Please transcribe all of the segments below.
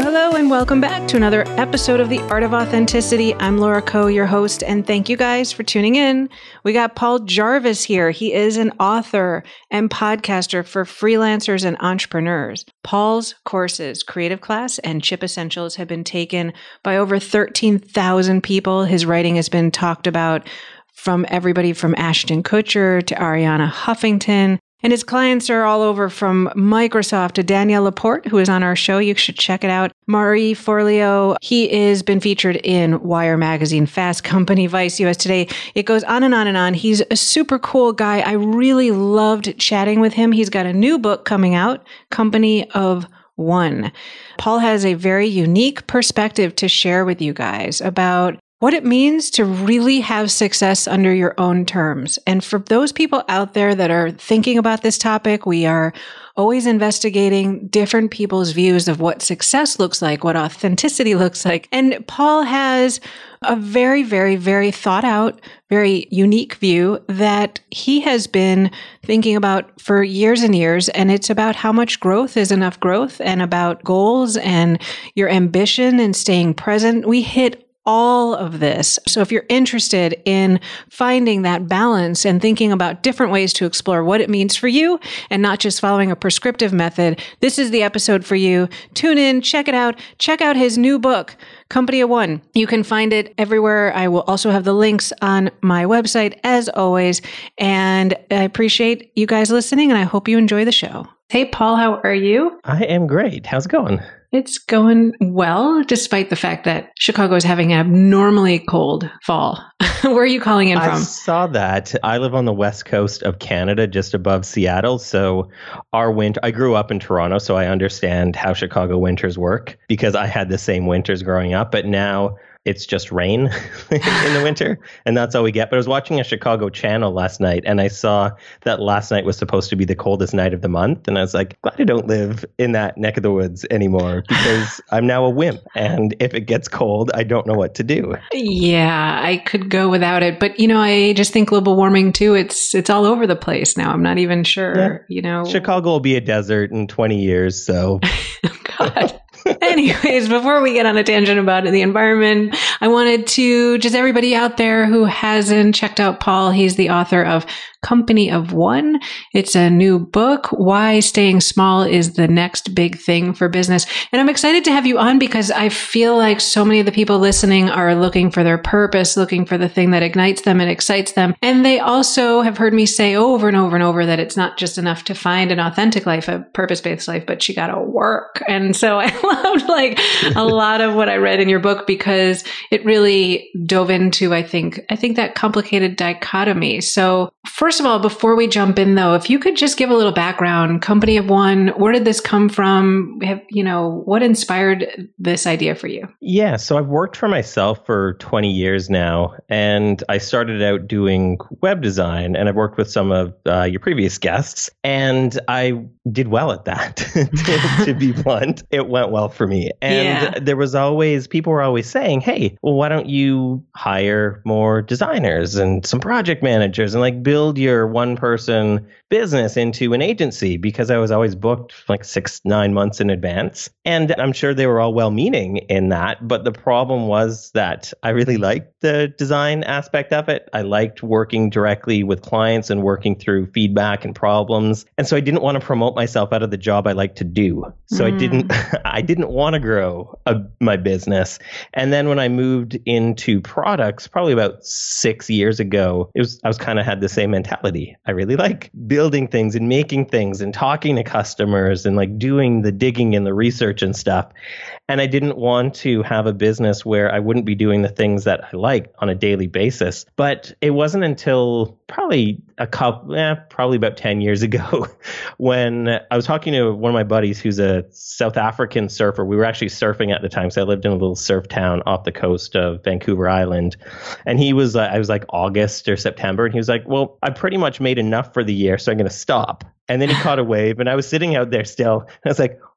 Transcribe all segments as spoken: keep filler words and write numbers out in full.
Hello and welcome back to another episode of The Art of Authenticity. I'm Laura Koh, your host, and thank you guys for tuning in. We got Paul Jarvis here. He is an author and podcaster for freelancers and entrepreneurs. Paul's courses, Creative Class and Chip Essentials, have been taken by over thirteen thousand people. His writing has been talked about from everybody from Ashton Kutcher to Ariana Huffington. And his clients are all over, from Microsoft to Danielle Laporte, who is on our show. You should check it out. Marie Forleo, he has been featured in Wire Magazine, Fast Company, Vice, U S Today. It goes on and on and on. He's a super cool guy. I really loved chatting with him. He's got a new book coming out, Company of One. Paul has a very unique perspective to share with you guys about what it means to really have success under your own terms. And for those people out there that are thinking about this topic, we are always investigating different people's views of what success looks like, what authenticity looks like. And Paul has a very, very, very thought out, very unique view that he has been thinking about for years and years. And it's about how much growth is enough growth, and about goals and your ambition and staying present. We hit all of this. So if you're interested in finding that balance and thinking about different ways to explore what it means for you and not just following a prescriptive method, this is the episode for you. Tune in, check it out. Check out his new book, Company of One. You can find it everywhere. I will also have the links on my website as always. And I appreciate you guys listening, and I hope you enjoy the show. Hey, Paul, how are you? I am great. How's it going? It's going well, despite the fact that Chicago is having an abnormally cold fall. Where are you calling in from? I saw that. I live on the west coast of Canada, just above Seattle. So our winter, I grew up in Toronto, so I understand how Chicago winters work because I had the same winters growing up. But now it's just rain in the winter, and that's all we get. But I was watching a Chicago channel last night, and I saw that last night was supposed to be the coldest night of the month. And I was like, glad I don't live in that neck of the woods anymore, because I'm now a wimp. And if it gets cold, I don't know what to do. Yeah, I could go without it. But, you know, I just think global warming, too, it's it's all over the place now. I'm not even sure, yeah. you know. Chicago will be a desert in twenty years, so. God. Anyways, before we get on a tangent about the environment, I wanted to just everybody out there who hasn't checked out Paul, he's the author of Company of One. It's a new book, Why Staying Small is the Next Big Thing for Business. And I'm excited to have you on because I feel like so many of the people listening are looking for their purpose, looking for the thing that ignites them and excites them. And they also have heard me say over and over and over that it's not just enough to find an authentic life, a purpose-based life, but you got to work. And so I loved like a lot of what I read in your book because it really dove into, I think, I think that complicated dichotomy. So first of all, before we jump in though, if you could just give a little background, Company of One, where did this come from? Have, you know, what inspired this idea for you? Yeah, so I've worked for myself for twenty years now, and I started out doing web design, and I've worked with some of uh, your previous guests, and I did well at that, to, to be blunt. It went well for me. And yeah. there was always, people were always saying, hey, well, why don't you hire more designers and some project managers and like build your one person business into an agency, because I was always booked like six, nine months in advance. And I'm sure they were all well-meaning in that. But the problem was that I really liked the design aspect of it. I liked working directly with clients and working through feedback and problems. And so I didn't want to promote myself out of the job I like to do. So mm. I didn't, I didn't want to grow a, my business. And then when I moved into products, probably about six years ago, it was, I was kind of had the same mentality. I really like building things and making things and talking to customers and like doing the digging and the research and stuff. And I didn't want to have a business where I wouldn't be doing the things that I like on a daily basis. But it wasn't until probably a couple, eh, probably about ten years ago when I was talking to one of my buddies who's a South African surfer. We were actually surfing at the time. So I lived in a little surf town off the coast of Vancouver Island. And he was, uh, I was like August or September. And he was like, well, I pretty much made enough for the year, so I'm going to stop. And then he caught a wave and I was sitting out there still. And I was like,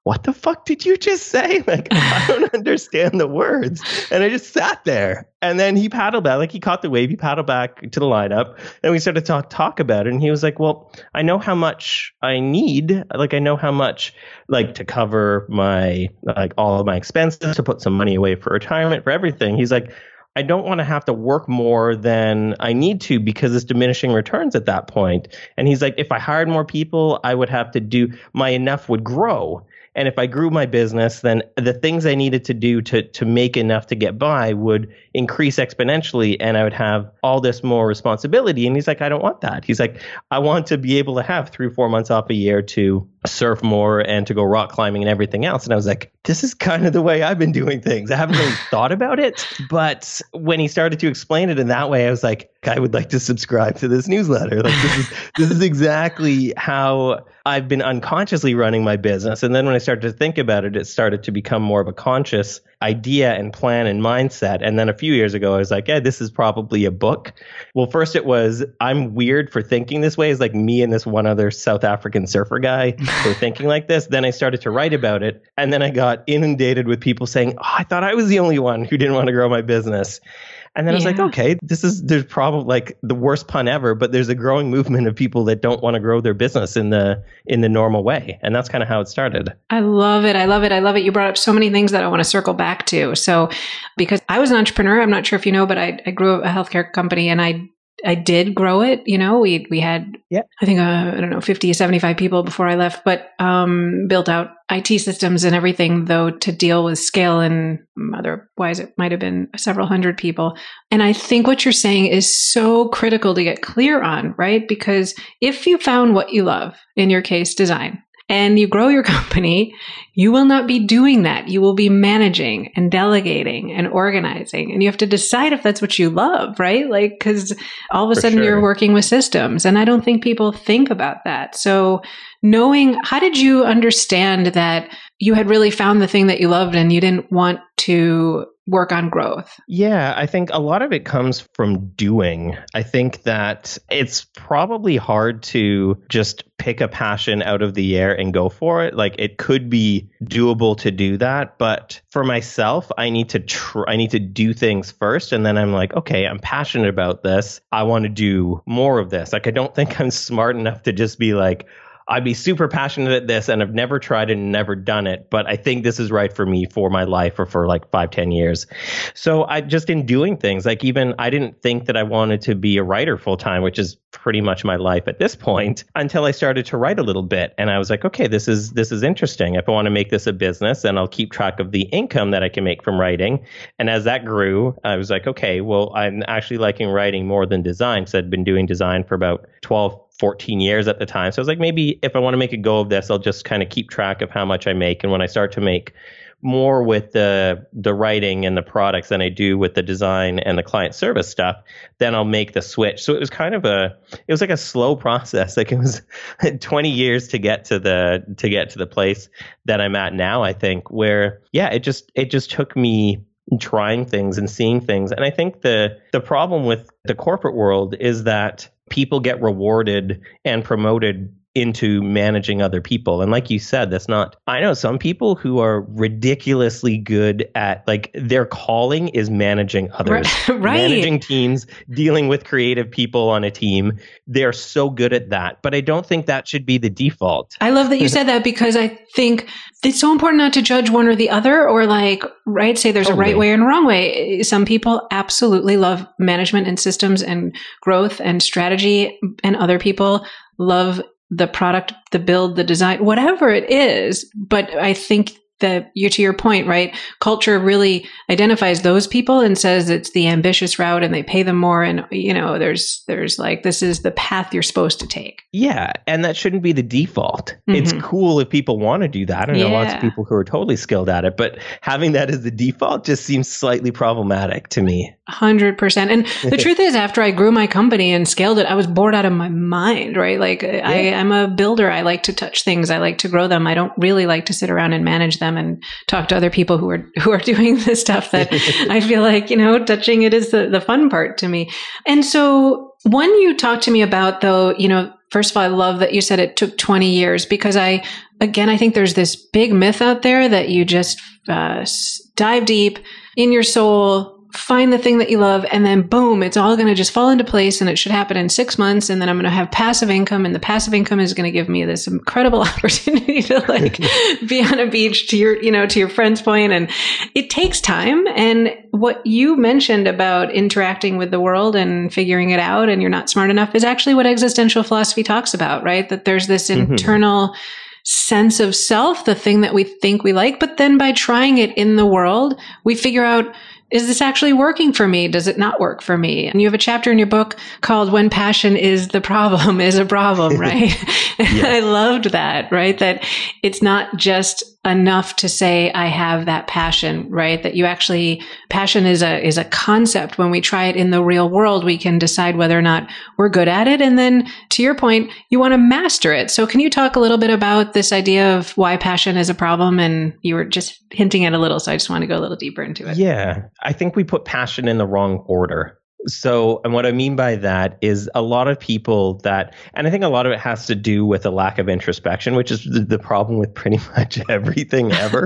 what the fuck did you just say? Like, I don't understand the words. And I just sat there. And then he paddled back, like he caught the wave, he paddled back to the lineup, and we started to talk, talk about it. And he was like, well, I know how much I need. Like, I know how much, like, to cover my, like, all of my expenses, to put some money away for retirement, for everything. He's like, I don't want to have to work more than I need to because it's diminishing returns at that point. And he's like, if I hired more people, I would have to do, my enough would grow. And if I grew my business, then the things I needed to do to to make enough to get by would increase exponentially, and I would have all this more responsibility. And he's like, I don't want that. He's like, I want to be able to have three, four months off a year to surf more and to go rock climbing and everything else. And I was like, this is kind of the way I've been doing things. I haven't really thought about it. But when he started to explain it in that way, I was like, I would like to subscribe to this newsletter. Like, this is this is exactly how I've been unconsciously running my business. And then when I started to think about it, it started to become more of a conscious idea and plan and mindset. And then a few years ago, I was like, yeah, this is probably a book. Well, first it was, I'm weird for thinking this way. It's like me and this one other South African surfer guy were thinking like this. Then I started to write about it. And then I got inundated with people saying, oh, I thought I was the only one who didn't want to grow my business. And then yeah. I was like, okay, this is, there's probably like the worst pun ever, but there's a growing movement of people that don't want to grow their business in the, in the normal way. And that's kind of how it started. I love it. I love it. I love it. You brought up so many things that I want to circle back to. So because I was an entrepreneur, I'm not sure if you know, but I, I grew a healthcare company and I I did grow it. You know, we we had, yeah. I think, uh, I don't know, fifty, seventy-five people before I left, but um, built out I T systems and everything, though, to deal with scale, and otherwise it might have been several hundred people. And I think what you're saying is so critical to get clear on, right? Because if you found what you love, in your case, design, and you grow your company, you will not be doing that. You will be managing and delegating and organizing. And you have to decide if that's what you love, right? Like, because all of a For sudden sure. you're working with systems. And I don't think people think about that. So knowing, how did you understand that you had really found the thing that you loved and you didn't want to work on growth? Yeah, I think a lot of it comes from doing. I think that it's probably hard to just pick a passion out of the air and go for it. Like, it could be doable to do that, but for myself, I need to tr- I need to do things first, and then I'm like, okay, I'm passionate about this. I want to do more of this. Like, I don't think I'm smart enough to just be like, I'd be super passionate at this and I've never tried it and never done it, but I think this is right for me for my life or for like five, ten years. So I just, in doing things, like even I didn't think that I wanted to be a writer full time, which is pretty much my life at this point, until I started to write a little bit. And I was like, okay, this is, this is interesting. If I want to make this a business, then I'll keep track of the income that I can make from writing. And as that grew, I was like, okay, well, I'm actually liking writing more than design. So I'd been doing design for about twelve, fourteen years at the time. So I was like, maybe if I want to make a go of this, I'll just kind of keep track of how much I make. And when I start to make more with the the writing and the products than I do with the design and the client service stuff, then I'll make the switch. So it was kind of a, it was like a slow process. Like, it was twenty years to get to the, to get to the place that I'm at now, I think, where, yeah, it just, it just took me trying things and seeing things. And I think the, the problem with the corporate world is that people get rewarded and promoted into managing other people. And like you said, that's not, I know some people who are ridiculously good at, like, their calling is managing others, right. managing teams, dealing with creative people on a team. They're so good at that. But I don't think that should be the default. I love that you said that, because I think it's so important not to judge one or the other, or like, right, say there's totally. a right way and a wrong way. Some people absolutely love management and systems and growth and strategy, and other people love the product, the build, the design, whatever it is. But I think that you, to your point, right? Culture really identifies those people and says it's the ambitious route and they pay them more. And, you know, there's, there's like, this is the path you're supposed to take. Yeah. And that shouldn't be the default. Mm-hmm. It's cool if people want to do that. I know yeah. lots of people who are totally skilled at it, but having that as the default just seems slightly problematic to me. one hundred percent. And the truth is, after I grew my company and scaled it, I was bored out of my mind, right? Like, yeah. I, I'm a builder. I like to touch things. I like to grow them. I don't really like to sit around and manage them and talk to other people who are who are doing the stuff that I feel like, you know, touching it is the, the fun part to me. And so when you talk to me about, though, you know, First of all, I love that you said it took twenty years, because I, again, I think there's this big myth out there that you just uh, dive deep in your soul, find the thing that you love, and then boom, it's all going to just fall into place, and it should happen in six months. And then I'm going to have passive income, and the passive income is going to give me this incredible opportunity to like be on a beach, to your, you know, to your friend's point. And it takes time. And what you mentioned about interacting with the world and figuring it out, and you're not smart enough, is actually what existential philosophy talks about, right? That there's this mm-hmm. internal sense of self, the thing that we think we like, but then by trying it in the world, we figure out, is this actually working for me? Does it not work for me? And you have a chapter in your book called When Passion is the Problem is a Problem, right? Yes. I loved that, right? That it's not just enough to say, I have that passion, right? That you actually, passion is a, is a concept. When we try it in the real world, we can decide whether or not we're good at it. And then to your point, you want to master it. So can you talk a little bit about this idea of why passion is a problem? And you were just hinting at a little, so I just want to go a little deeper into it. Yeah. I think we put passion in the wrong order. So, and what I mean by that is a lot of people that, and I think a lot of it has to do with a lack of introspection, which is the, the problem with pretty much everything ever.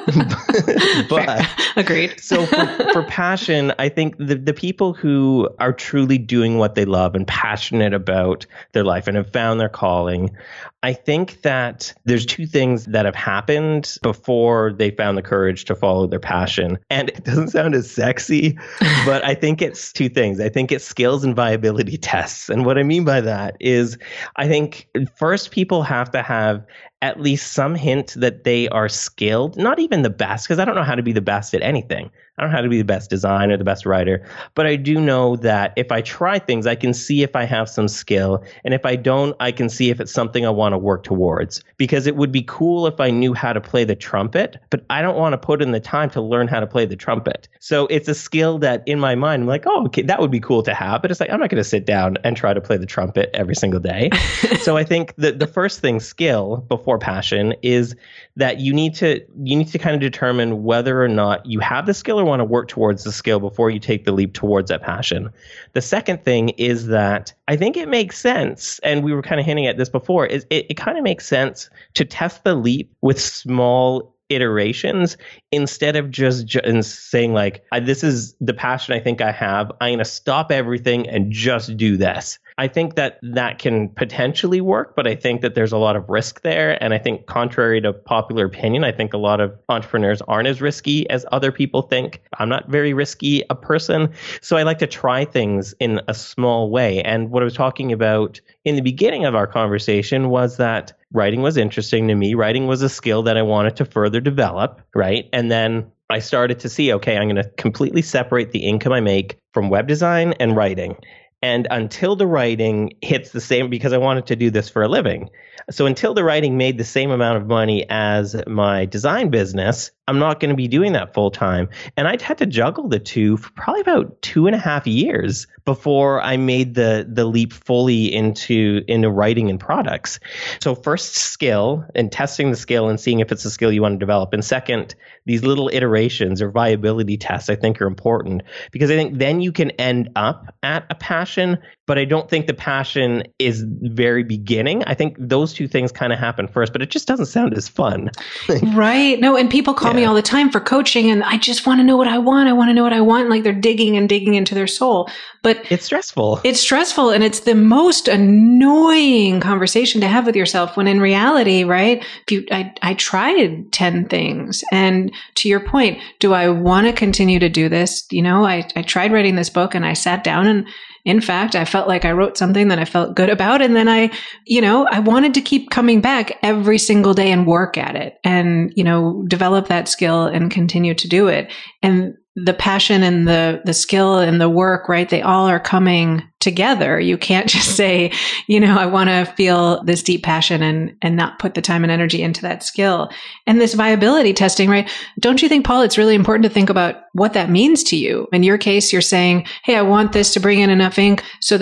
But agreed. So for, for passion, I think the, the people who are truly doing what they love and passionate about their life and have found their calling, I think that there's two things that have happened before they found the courage to follow their passion. And it doesn't sound as sexy, but I think it's two things. I think it's skills and viability tests. And what I mean by that is, I think first people have to have at least some hint that they are skilled, not even the best, because I don't know how to be the best at anything. I don't know how to be the best designer, the best writer, but I do know that if I try things, I can see if I have some skill. And if I don't, I can see if it's something I want to work towards. Because it would be cool if I knew how to play the trumpet, but I don't want to put in the time to learn how to play the trumpet. So it's a skill that in my mind, I'm like, oh, okay, that would be cool to have. But it's like, I'm not going to sit down and try to play the trumpet every single day. So I think the, the first thing, skill before passion, is that you need to you need to kind of determine whether or not you have the skill or want to work towards the skill before you take the leap towards that passion. The second thing is that I think it makes sense, and we were kind of hinting at this before, is it, it kind of makes sense to test the leap with small iterations instead of just, just saying like, this is the passion I think I have. I'm going to stop everything and just do this. I think that that can potentially work, but I think that there's a lot of risk there. And I think contrary to popular opinion, I think a lot of entrepreneurs aren't as risky as other people think. I'm not very risky a person. So I like to try things in a small way. And what I was talking about in the beginning of our conversation was that writing was interesting to me. Writing was a skill that I wanted to further develop, right? And then I started to see, okay, I'm going to completely separate the income I make from web design and writing. And until the writing hits the same, because I wanted to do this for a living. So until the writing made the same amount of money as my design business, I'm not going to be doing that full time. And I'd had to juggle the two for probably about two and a half years before I made the the leap fully into, into writing and products. So first, skill and testing the skill and seeing if it's a skill you want to develop. And second, these little iterations or viability tests I think are important, because I think then you can end up at a passion, but I don't think the passion is very beginning. I think those two things kind of happen first, but it just doesn't sound as fun. Right. No, and people call yeah. me all the time for coaching, and I just want to know what I want. I want to know what I want. Like they're digging and digging into their soul. But it's stressful. It's stressful. And it's the most annoying conversation to have with yourself, when in reality, right? If you, I, I tried ten things. And to your point, do I want to continue to do this? You know, I, I tried writing this book, and I sat down, and in fact, I felt like I wrote something that I felt good about. And then I, you know, I wanted to keep coming back every single day and work at it and, you know, develop that skill and continue to do it. And the passion and the, the skill and the work, right? They all are coming together. You can't just say, you know, I want to feel this deep passion and, and not put the time and energy into that skill. And this viability testing, right? Don't you think, Paul, it's really important to think about what that means to you? In your case, you're saying, hey, I want this to bring in enough ink so that it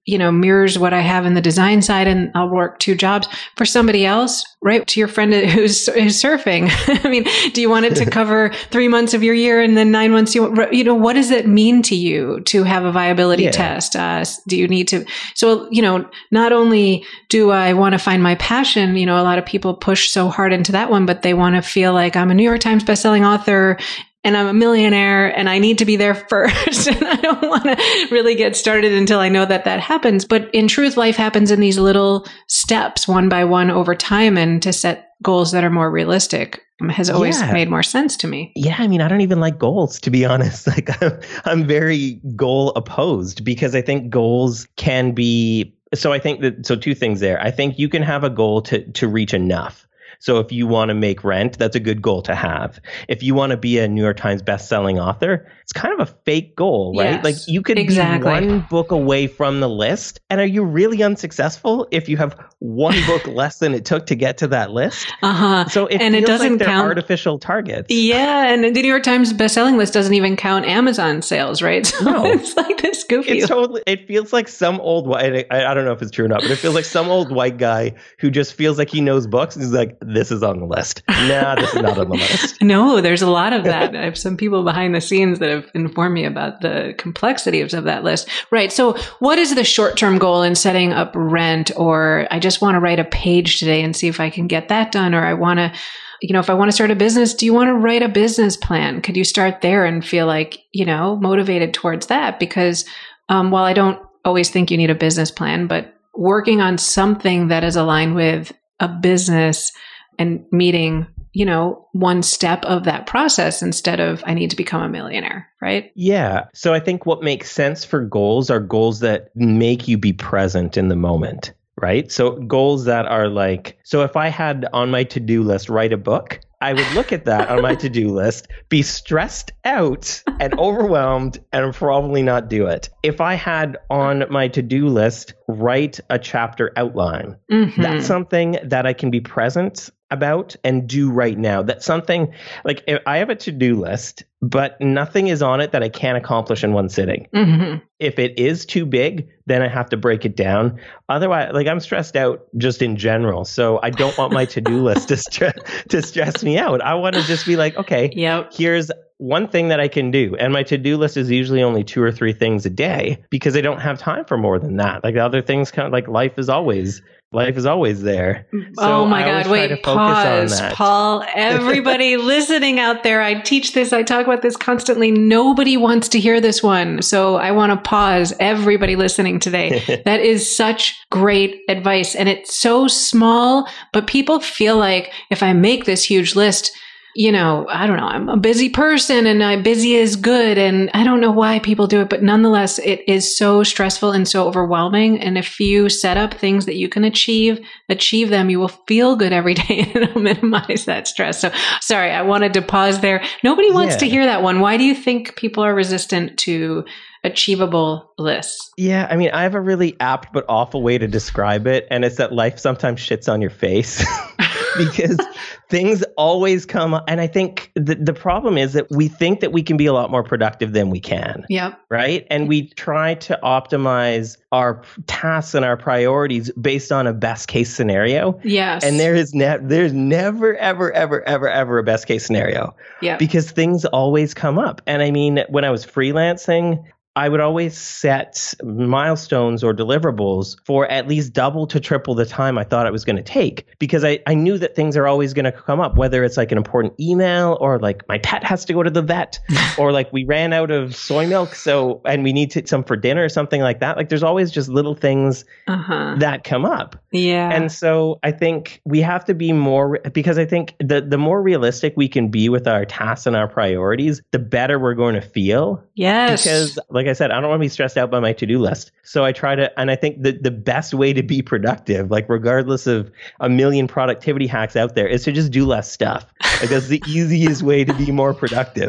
you know, mirrors what I have in the design side, and I'll work two jobs. For somebody else, right, to your friend who's, who's surfing, I mean, do you want it to cover three months of your year and then nine months? You, you know, what does it mean to you to have a viability yeah. test? Uh, do you need to? So, you know, not only do I want to find my passion, you know, a lot of people push so hard into that one, but they want to feel like I'm a New York Times bestselling author and I'm a millionaire and I need to be there first. And I don't want to really get started until I know that that happens. But in truth, life happens in these little steps, one by one over time. And to set goals that are more realistic has always yeah. made more sense to me. Yeah. I mean, I don't even like goals, to be honest. Like I'm, I'm very goal opposed because I think goals can be, so I think that, so two things there. I think you can have a goal to, to reach enough. So if you want to make rent, that's a good goal to have. If you want to be a New York Times bestselling author, it's kind of a fake goal, right? Yes, like you could exactly. be one book away from the list. And are you really unsuccessful if you have one book less than it took to get to that list? Uh-huh. So it and feels it doesn't like they're count artificial targets. Yeah. And the New York Times bestselling list doesn't even count Amazon sales, right? So no. it's like this goofy. It's totally, it feels like some old white, I, I don't know if it's true or not, but it feels like some old white guy who just feels like he knows books. And he's like, this is on the list. Nah, this is not on the list. No, there's a lot of that. I have some people behind the scenes that have informed me about the complexities of that list. Right. So what is the short-term goal in setting up rent? Or I just want to write a page today and see if I can get that done. Or I want to, you know, if I want to start a business, do you want to write a business plan? Could you start there and feel like, you know, motivated towards that? Because um, while I don't always think you need a business plan, but working on something that is aligned with a business and meeting, you know, one step of that process instead of I need to become a millionaire, right? Yeah. So I think what makes sense for goals are goals that make you be present in the moment, right? So goals that are like, so if I had on my to-do list, write a book, I would look at that on my to-do list, be stressed out and overwhelmed, and probably not do it. If I had on my to-do list, write a chapter outline, mm-hmm. that's something that I can be present about and do right now. That's something like if I have a to-do list, but nothing is on it that I can't accomplish in one sitting. Mm-hmm. If it is too big, then I have to break it down. Otherwise, like I'm stressed out just in general. So I don't want my to-do list to, stre- to stress me out. I want to just be like, okay, yep. here's one thing that I can do. And my to-do list is usually only two or three things a day because I don't have time for more than that. Like the other things kind of like life is always Life is always there. So oh my God. Wait, pause, Paul. Everybody listening out there, I teach this. I talk about this constantly. Nobody wants to hear this one. So I want to pause everybody listening today. That is such great advice. And it's so small, but people feel like if I make this huge list, you know, I don't know, I'm a busy person and I busy is good. And I don't know why people do it, but nonetheless, it is so stressful and so overwhelming. And if you set up things that you can achieve, achieve them, you will feel good every day and it'll minimize that stress. So sorry, I wanted to pause there. Nobody wants yeah. to hear that one. Why do you think people are resistant to achievable lists? Yeah, I mean, I have a really apt but awful way to describe it. And it's that life sometimes shits on your face. Because things always come up. And I think the, the problem is that we think that we can be a lot more productive than we can. Yep. Right. And we try to optimize our tasks and our priorities based on a best case scenario. Yes. And there is ne- there's never, ever, ever, ever, ever a best case scenario. Yeah. Because things always come up. And I mean, when I was freelancing, I would always set milestones or deliverables for at least double to triple the time I thought it was going to take, because I, I knew that things are always going to come up, whether it's like an important email or like my pet has to go to the vet or like we ran out of soy milk. So, and we need to, some for dinner or something like that. Like there's always just little things uh-huh. that come up. Yeah. And so I think we have to be more, because I think the, the more realistic we can be with our tasks and our priorities, the better we're going to feel. Yes. Because like Like I said, I don't want to be stressed out by my to-do list. So I try to, and I think the, the best way to be productive, like regardless of a million productivity hacks out there, is to just do less stuff. Like that's the easiest way to be more productive.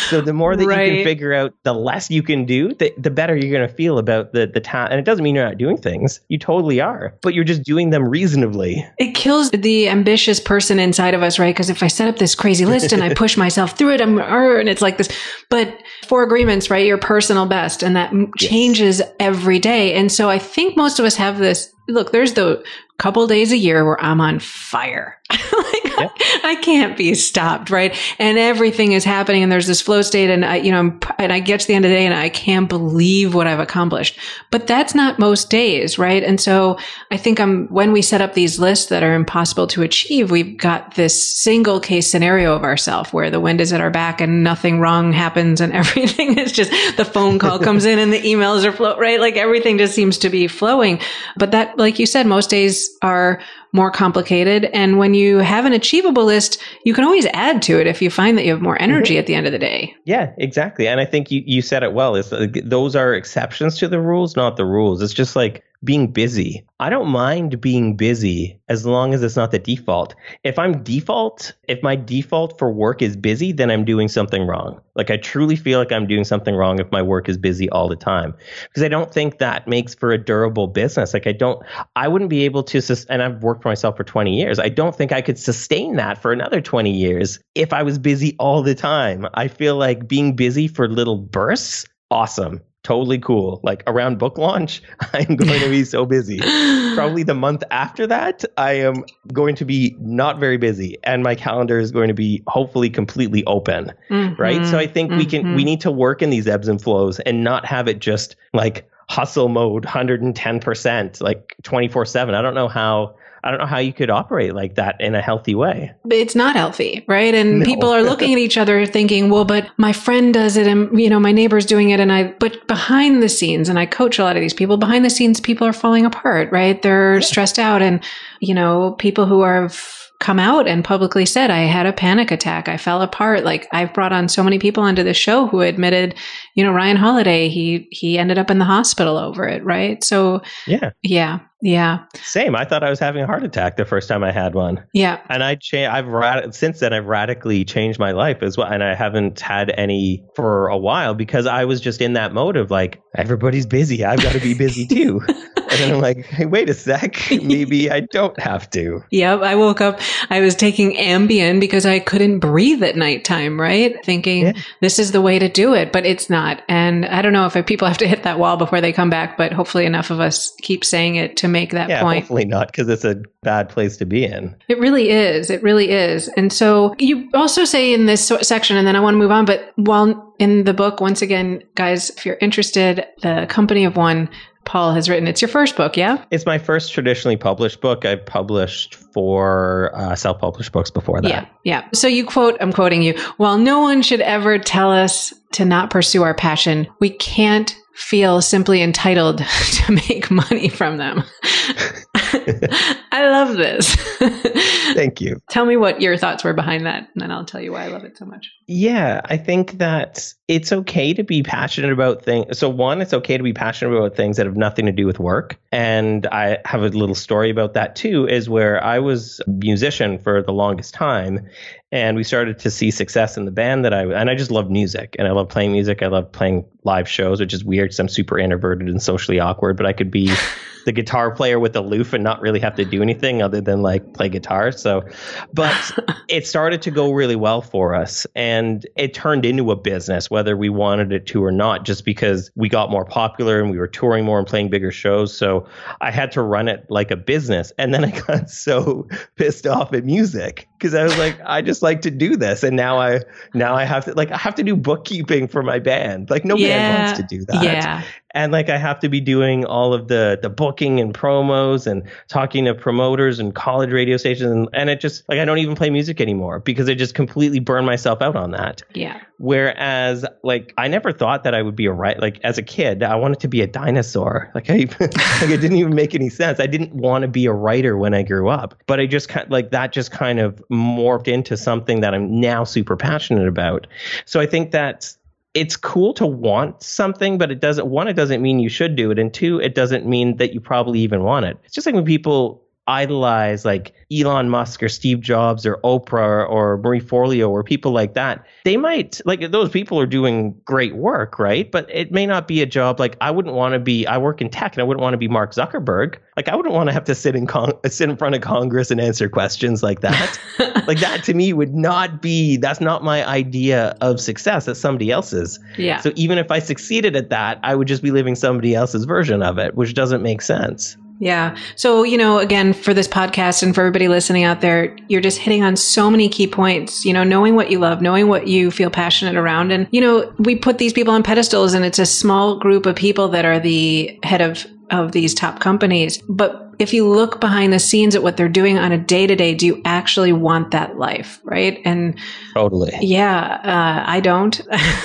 So the more that Right. you can figure out, the less you can do, the, the better you're going to feel about the, the task. And it doesn't mean you're not doing things. You totally are, but you're just doing them reasonably. It kills the ambitious person inside of us, right? Because if I set up this crazy list and I push myself through it, I'm, and it's like this, but four agreements, right? Your personal best. And that yes. changes every day. And so I think most of us have this, look, there's the couple days a year where I'm on fire. like yep. I, I can't be stopped, right? And everything is happening and there's this flow state and I, you know, I'm, and I get to the end of the day and I can't believe what I've accomplished. But that's not most days, right? And so I think I'm, when we set up these lists that are impossible to achieve, we've got this single case scenario of ourselves where the wind is at our back and nothing wrong happens and everything is just, the phone call comes in and the emails are flow, right? Like everything just seems to be flowing. But that, like you said, most days are more complicated. And when you have an achievable list, you can always add to it if you find that you have more energy mm-hmm. at the end of the day. Yeah, exactly. And I think you, you said it well. Is those are exceptions to the rules, not the rules. It's just like being busy. I don't mind being busy as long as it's not the default. If I'm default, if my default for work is busy, then I'm doing something wrong. Like I truly feel like I'm doing something wrong if my work is busy all the time, because I don't think that makes for a durable business. Like I don't, I wouldn't be able to, sus- and I've worked for myself for twenty years. I don't think I could sustain that for another twenty years if I was busy all the time. I feel like being busy for little bursts, awesome. Totally cool. Like around book launch, I'm going to be so busy. Probably the month after that, I am going to be not very busy and my calendar is going to be hopefully completely open. Mm-hmm. Right. So I think mm-hmm. we can, we need to work in these ebbs and flows and not have it just like hustle mode, one hundred ten percent, like twenty-four seven. I don't know how. I don't know how you could operate like that in a healthy way. It's not healthy, right? And no. people are looking at each other thinking, well, but my friend does it and, you know, my neighbor's doing it. And I, but behind the scenes, and I coach a lot of these people, behind the scenes, people are falling apart, right? They're yeah. stressed out. And, you know, people who have come out and publicly said, I had a panic attack. I fell apart. Like I've brought on so many people onto the show who admitted, you know, Ryan Holiday, he, he ended up in the hospital over it. Right. So yeah, yeah, yeah. Same. I thought I was having a heart attack the first time I had one. Yeah. And I cha- I've rad- since then I've radically changed my life as well. And I haven't had any for a while because I was just in that mode of like, everybody's busy. I've got to be busy too. And then I'm like, hey, wait a sec. Maybe I don't have to. Yep. I woke up, I was taking Ambien because I couldn't breathe at nighttime, right? Thinking yeah. this is the way to do it, but it's not. And I don't know if people have to hit that wall before they come back, but hopefully enough of us keep saying it to make that yeah, point. Hopefully not, because it's a bad place to be in. It really is. It really is. And so you also say in this section, and then I want to move on, but while in the book, once again, guys, if you're interested, The Company of One, Paul has written. It's your first book, yeah? It's my first traditionally published book. I've published four uh, self-published books before that. Yeah, yeah. So you quote, I'm quoting you, while no one should ever tell us to not pursue our passion, we can't feel simply entitled to make money from them. I love this. Thank you. Tell me what your thoughts were behind that, and then I'll tell you why I love it so much. Yeah, I think that it's okay to be passionate about things. So one, it's okay to be passionate about things that have nothing to do with work. And I have a little story about that too, is where I was a musician for the longest time. And we started to see success in the band that I, and I just love music and I love playing music. I love playing live shows, which is weird because I'm super introverted and socially awkward, but I could be the guitar player with a loof and not really have to do anything other than like play guitar. So, but it started to go really well for us and it turned into a business, whether we wanted it to or not, just because we got more popular and we were touring more and playing bigger shows. So I had to run it like a business. And then I got so pissed off at music because I was like, I just like to do this. And now I, now I have to like, I have to do bookkeeping for my band. Like no yeah. band wants to do that. Yeah. And like I have to be doing all of the the booking and promos and talking to promoters and college radio stations. And, and it just like I don't even play music anymore because I just completely burned myself out on that. Yeah. Whereas like I never thought that I would be a writer. Like as a kid, I wanted to be a dinosaur. Like I like it didn't even make any sense. I didn't want to be a writer when I grew up. But I just kind like that just kind of morphed into something that I'm now super passionate about. So I think that's it's cool to want something, but it doesn't, one, it doesn't mean you should do it. And two, it doesn't mean that you probably even want it. It's just like when people idolize like Elon Musk or Steve Jobs or Oprah or, or Marie Forleo or people like that, they might, like those people are doing great work, right? But it may not be a job. Like I wouldn't want to be, I work in tech and I wouldn't want to be Mark Zuckerberg. Like I wouldn't want to have to sit in con- sit in front of Congress and answer questions like that. Like that to me would not be, that's not my idea of success. That's somebody else's. Yeah. So even if I succeeded at that, I would just be living somebody else's version of it, which doesn't make sense. Yeah. So, you know, again, for this podcast and for everybody listening out there, you're just hitting on so many key points, you know, knowing what you love, knowing what you feel passionate around. And, you know, we put these people on pedestals and it's a small group of people that are the head of, of these top companies. But if you look behind the scenes at what they're doing on a day to day, do you actually want that life? Right. And totally. Yeah, uh, I don't.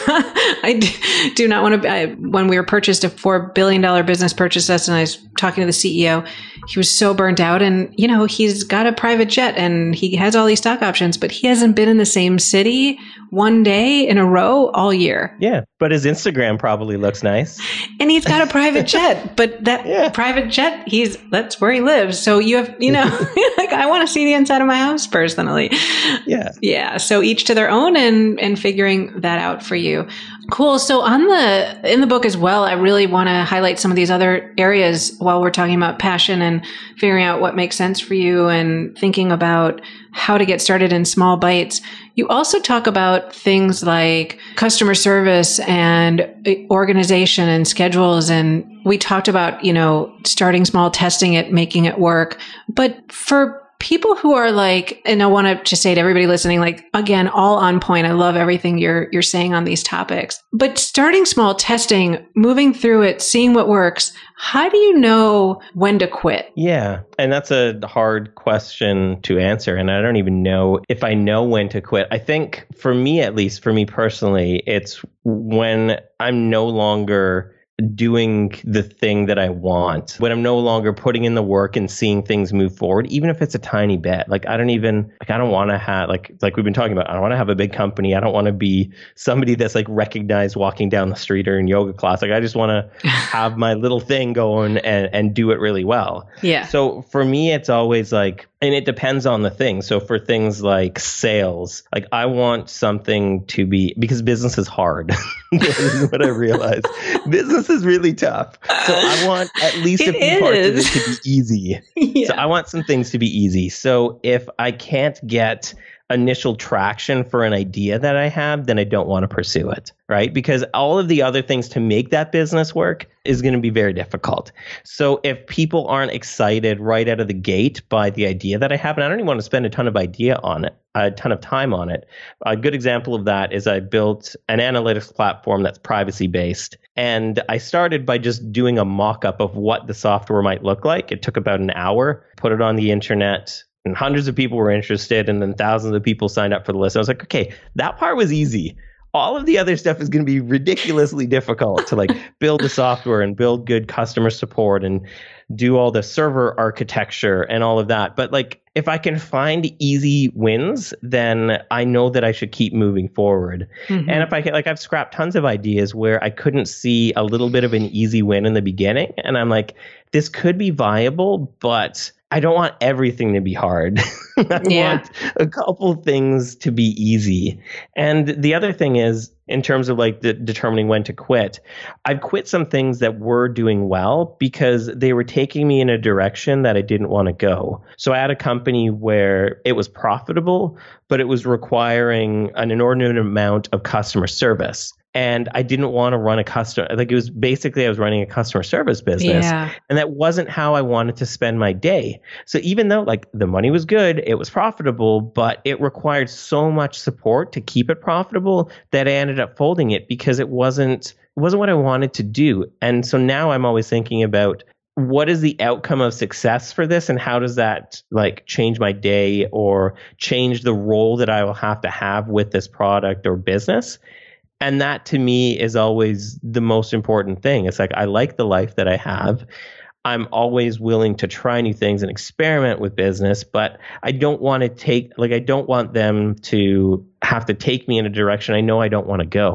I do, do not want to. I, when we were purchased, a four billion dollars business purchased us, and I was talking to the C E O. He was so burnt out, and you know, he's got a private jet and he has all these stock options, but he hasn't been in the same city one day in a row all year. Yeah, but his Instagram probably looks nice. And he's got a private jet, but that yeah. private jet, he's that's where he lives. So you have, you know, like I want to see the inside of my house personally. Yeah. Yeah. So each to their own, and and figuring that out for you. Cool. So on the, in the book as well, I really want to highlight some of these other areas while we're talking about passion and figuring out what makes sense for you and thinking about how to get started in small bites. You also talk about things like customer service and organization and schedules. And we talked about, you know, starting small, testing it, making it work. But for people who are like, and I want to just say to everybody listening, like, again, all on point. I love everything you're you're saying on these topics. But starting small, testing, moving through it, seeing what works. How do you know when to quit? Yeah. And that's a hard question to answer. And I don't even know if I know when to quit. I think for me, at least for me personally, it's when I'm no longer doing the thing that I want, when I'm no longer putting in the work and seeing things move forward, even if it's a tiny bit. Like I don't even, like I don't want to have, like, like we've been talking about, I don't want to have a big company. I don't want to be somebody that's like recognized walking down the street or in yoga class. Like I just want to have my little thing going and, and do it really well. Yeah. So for me, it's always like, and it depends on the thing. So for things like sales, like I want something to be, because business is hard. This is what I realized. Business is really tough. So I want at least it a few is. parts of it to be easy. Yeah. So I want some things to be easy. So if I can't get initial traction for an idea that I have, then I don't want to pursue it, right? Because all of the other things to make that business work is going to be very difficult. So if people aren't excited right out of the gate by the idea that I have, and I don't even want to spend a ton of idea on it, a ton of time on it. A good example of that is I built an analytics platform that's privacy based. And I started by just doing a mock-up of what the software might look like. It took about an hour, put it on the internet, and hundreds of people were interested, and then thousands of people signed up for the list. I was like, okay, that part was easy. All of the other stuff is going to be ridiculously difficult to like build the software and build good customer support and do all the server architecture and all of that. But like, if I can find easy wins, then I know that I should keep moving forward. Mm-hmm. And if I can, like, I've scrapped tons of ideas where I couldn't see a little bit of an easy win in the beginning. And I'm like, this could be viable, but I don't want everything to be hard. I yeah. want a couple things to be easy. And the other thing is, in terms of like the, determining when to quit, I've quit some things that were doing well because they were taking me in a direction that I didn't want to go. So I had a company where it was profitable, but it was requiring an inordinate amount of customer service. And I didn't want to run a customer, like it was basically I was running a customer service business. Yeah. And that wasn't how I wanted to spend my day. So even though like the money was good, it was profitable, but it required so much support to keep it profitable that I ended up folding it because it wasn't, it wasn't what I wanted to do. And so now I'm always thinking about what is the outcome of success for this and how does that like change my day or change the role that I will have to have with this product or business. And that to me is always the most important thing. It's like, I like the life that I have. I'm always willing to try new things and experiment with business, but I don't want to take, like, I don't want them to have to take me in a direction I know I don't want to go.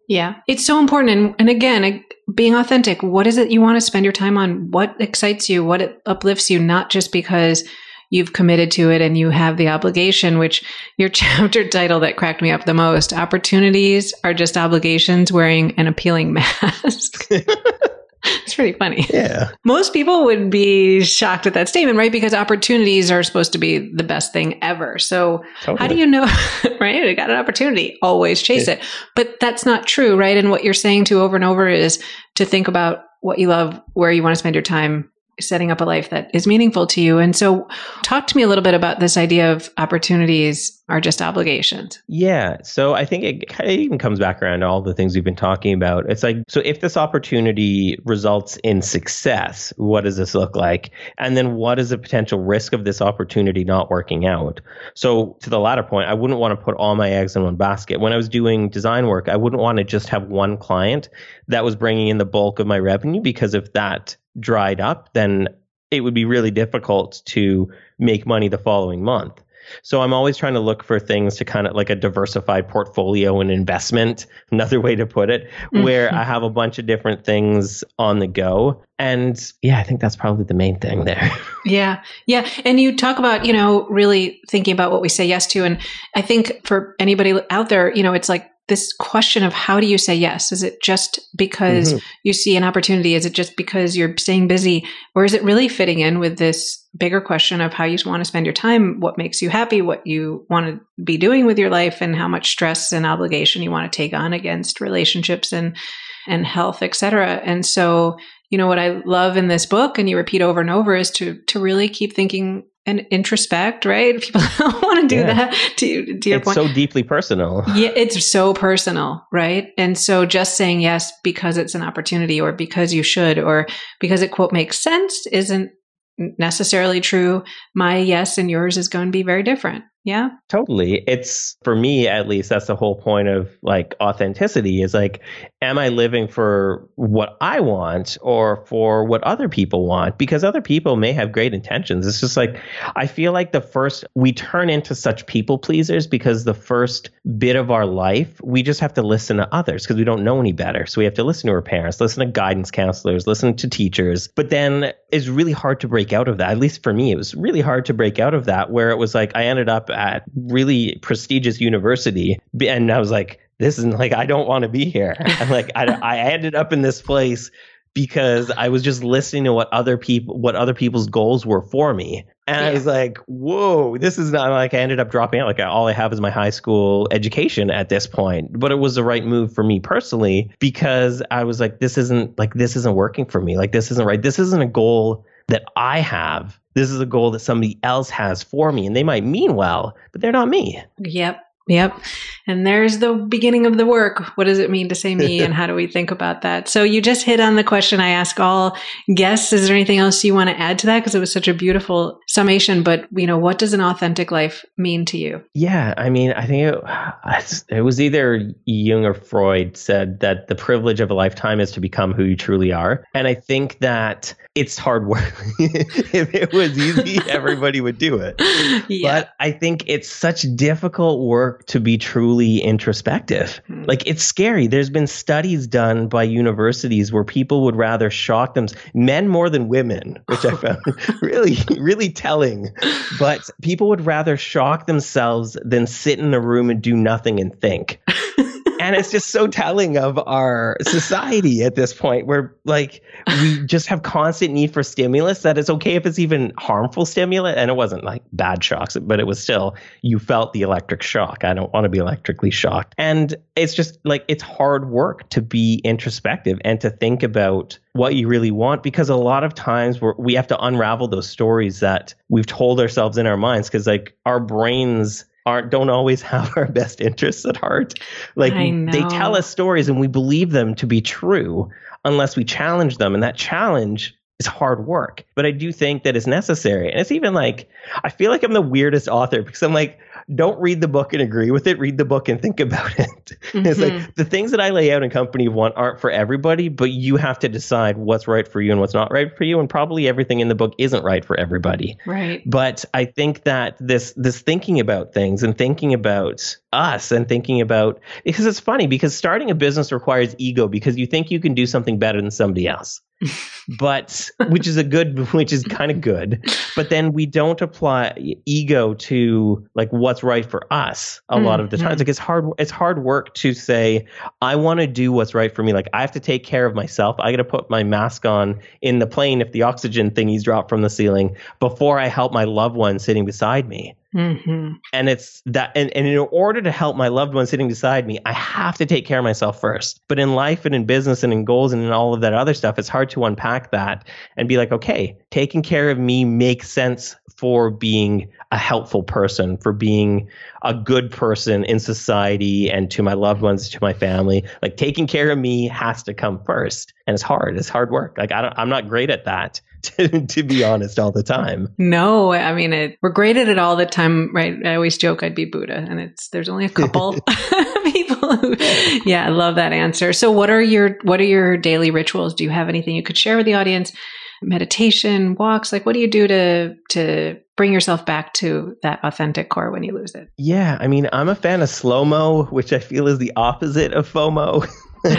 Yeah, it's so important. And, and again, being authentic, what is it you want to spend your time on? What excites you? What uplifts you? Not just because you've committed to it and you have the obligation, which your chapter title that cracked me up the most, opportunities are just obligations wearing an appealing mask. It's pretty funny. Yeah. Most people would be shocked at that statement, right? Because opportunities are supposed to be the best thing ever. So totally. How do you know, right? I got an opportunity, always chase yeah. it. But that's not true, right? And what you're saying to over and over is to think about what you love, where you want to spend your time, setting up a life that is meaningful to you. And so talk to me a little bit about this idea of opportunities are just obligations. Yeah. So I think it kind of even comes back around to all the things we've been talking about. It's like, so if this opportunity results in success, what does this look like? And then what is the potential risk of this opportunity not working out? So to the latter point, I wouldn't want to put all my eggs in one basket. When I was doing design work, I wouldn't want to just have one client that was bringing in the bulk of my revenue, because if that dried up, then it would be really difficult to make money the following month. So I'm always trying to look for things to kind of like a diversified portfolio and investment, another way to put it, mm-hmm. where I have a bunch of different things on the go. And yeah, I think that's probably the main thing there. Yeah. Yeah. And you talk about, you know, really thinking about what we say yes to. And I think for anybody out there, you know, it's like this question of how do you say yes? Is it just because mm-hmm. you see an opportunity? Is it just because you're staying busy? Or is it really fitting in with this bigger question of how you want to spend your time, what makes you happy, what you want to be doing with your life, and how much stress and obligation you want to take on against relationships and, and health, et cetera. And so, you know, what I love in this book, and you repeat over and over, is to, to really keep thinking and introspect, right? People don't want to do yeah. that. To, to your it's point, so deeply personal. Yeah, it's so personal, right? And so just saying yes because it's an opportunity, or because you should, or because it, quote, makes sense, isn't necessarily true. My yes and yours is going to be very different. Yeah, totally. It's, for me, at least, that's the whole point of like authenticity, is like, am I living for what I want or for what other people want? Because other people may have great intentions. It's just like, I feel like the first, we turn into such people pleasers because the first bit of our life, we just have to listen to others because we don't know any better. So we have to listen to our parents, listen to guidance counselors, listen to teachers. But then it's really hard to break out of that. At least for me, it was really hard to break out of that, where it was like, I ended up at really prestigious university, and I was like, this isn't like, I don't want to be here. And like, I, I ended up in this place because I was just listening to what other people, what other people's goals were for me. And yeah. I was like, whoa, this is not like, I ended up dropping out. Like, all I have is my high school education at this point. But it was the right move for me personally, because I was like, this isn't like, this isn't working for me. Like, this isn't right. This isn't a goal that I have. This is a goal that somebody else has for me, and they might mean well, but they're not me. Yep. Yep. And there's the beginning of the work. What does it mean to say me, and how do we think about that? So you just hit on the question I ask all guests. Is there anything else you want to add to that? Because it was such a beautiful summation. But, you know, what does an authentic life mean to you? Yeah. I mean, I think it, it was either Jung or Freud said that the privilege of a lifetime is to become who you truly are. And I think that it's hard work. If it was easy, everybody would do it. Yeah. But I think it's such difficult work to be truly introspective. Mm. Like, it's scary. There's been studies done by universities where people would rather shock them, men more than women, which I found really, really telling. But people would rather shock themselves than sit in a room and do nothing and think. And it's just so telling of our society at this point, where like we just have constant need for stimulus, that it's okay if it's even harmful stimulus. And it wasn't like bad shocks, but it was still, you felt the electric shock. I don't want to be electrically shocked. And it's just like, it's hard work to be introspective and to think about what you really want, because a lot of times we're, we have to unravel those stories that we've told ourselves in our minds, because like our brains aren't don't always have our best interests at heart. Like, they tell us stories and we believe them to be true unless we challenge them. And that challenge is hard work. But I do think that it's necessary. And it's even like, I feel like I'm the weirdest author because I'm like, don't read the book and agree with it. Read the book and think about it. Mm-hmm. It's like the things that I lay out in Company of One aren't for everybody, but you have to decide what's right for you and what's not right for you. And probably everything in the book isn't right for everybody. Right. But I think that this this thinking about things and thinking about us and thinking about, because it's funny because starting a business requires ego because you think you can do something better than somebody else. But which is a good, which is kind of good. But then we don't apply ego to like what's right for us a mm-hmm. lot of the times. Like it's hard, it's hard work to say, I want to do what's right for me. Like I have to take care of myself. I got to put my mask on in the plane if the oxygen thingies drop from the ceiling before I help my loved one sitting beside me. Mm-hmm. And it's that, and, and in order to help my loved one sitting beside me, I have to take care of myself first. But in life and in business and in goals and in all of that other stuff, it's hard to unpack that and be like, okay, taking care of me makes sense for being a helpful person, for being a good person in society and to my loved ones, to my family. Like taking care of me has to come first. And it's hard. It's hard work. Like I don't, I'm not great at that, to, to be honest, all the time. No, I mean, it, we're great at it all the time, right? I always joke I'd be Buddha, and it's there's only a couple people who, yeah, I love that answer. So what are your what are your daily rituals? Do you have anything you could share with the audience? Meditation, walks, like what do you do to to bring yourself back to that authentic core when you lose it? Yeah, I mean, I'm a fan of slow-mo, which I feel is the opposite of FOMO.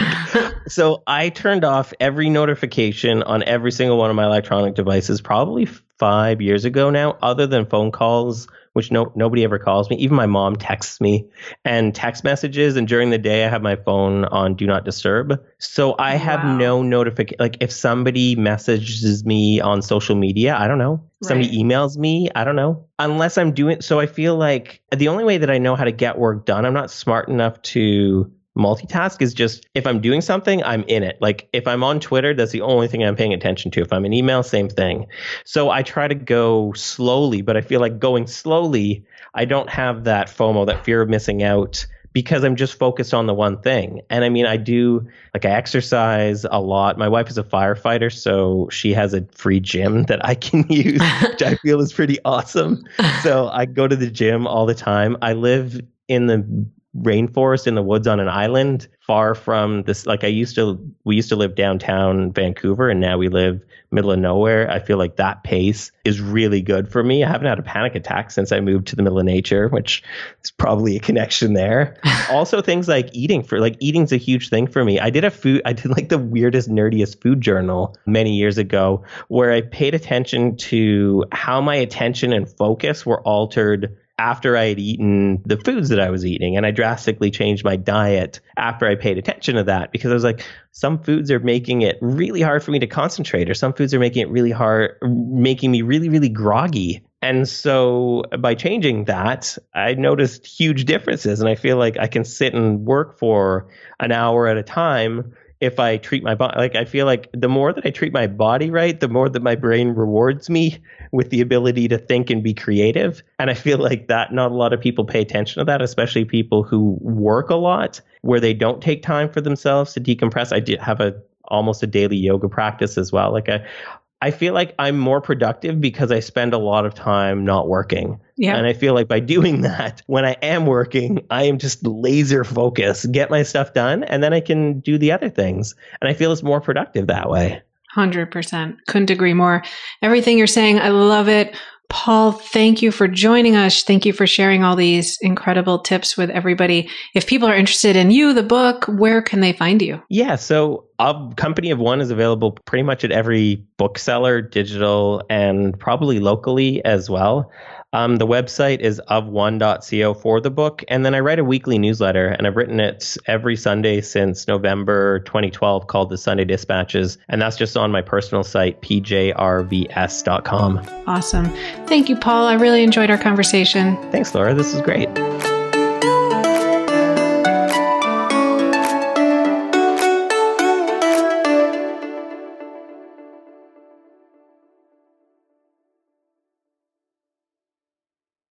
So I turned off every notification on every single one of my electronic devices probably five years ago now, other than phone calls, which no nobody ever calls me. Even my mom texts me and text messages. And during the day, I have my phone on Do Not Disturb. So I have wow. no notification. Like if somebody messages me on social media, I don't know. Somebody right. emails me, I don't know. Unless I'm doing, so I feel like the only way that I know how to get work done, I'm not smart enough to multitask, is just if I'm doing something, I'm in it. Like if I'm on Twitter, that's the only thing I'm paying attention to. If I'm in email, same thing. So I try to go slowly, but I feel like going slowly, I don't have that FOMO, that fear of missing out, because I'm just focused on the one thing. And I mean, I do, like I exercise a lot. My wife is a firefighter, so she has a free gym that I can use, which I feel is pretty awesome. So I go to the gym all the time. I live in the rainforest in the woods on an island far from this. Like I used to, we used to live downtown Vancouver, and now we live middle of nowhere. I feel like that pace is really good for me. I haven't had a panic attack since I moved to the middle of nature, which is probably a connection there. Also things like eating, for like eating's a huge thing for me. I did a food, I did like the weirdest, nerdiest food journal many years ago where I paid attention to how my attention and focus were altered after I had eaten the foods that I was eating. And I drastically changed my diet after I paid attention to that, because I was like, some foods are making it really hard for me to concentrate, or some foods are making it really hard, making me really, really groggy. And so by changing that, I noticed huge differences. And I feel like I can sit and work for an hour at a time if I treat my body. Like I feel like the more that I treat my body right, the more that my brain rewards me with the ability to think and be creative. And I feel like that not a lot of people pay attention to that, especially people who work a lot, where they don't take time for themselves to decompress. I did have a almost a daily yoga practice as well. Like I, I feel like I'm more productive because I spend a lot of time not working. Yeah. And I feel like by doing that, when I am working, I am just laser focused, get my stuff done, and then I can do the other things. And I feel it's more productive that way. one hundred percent. Couldn't agree more. Everything you're saying, I love it. Paul, thank you for joining us. Thank you for sharing all these incredible tips with everybody. If people are interested in you, the book, where can they find you? Yeah, so uh, Company of One is available pretty much at every bookseller, digital, and probably locally as well. Um, the website is of one dot co for the book. And then I write a weekly newsletter, and I've written it every Sunday since November twenty twelve, called the Sunday Dispatches. And that's just on my personal site, p j r v s dot com. Awesome. Thank you, Paul. I really enjoyed our conversation. Thanks, Laura. This was great.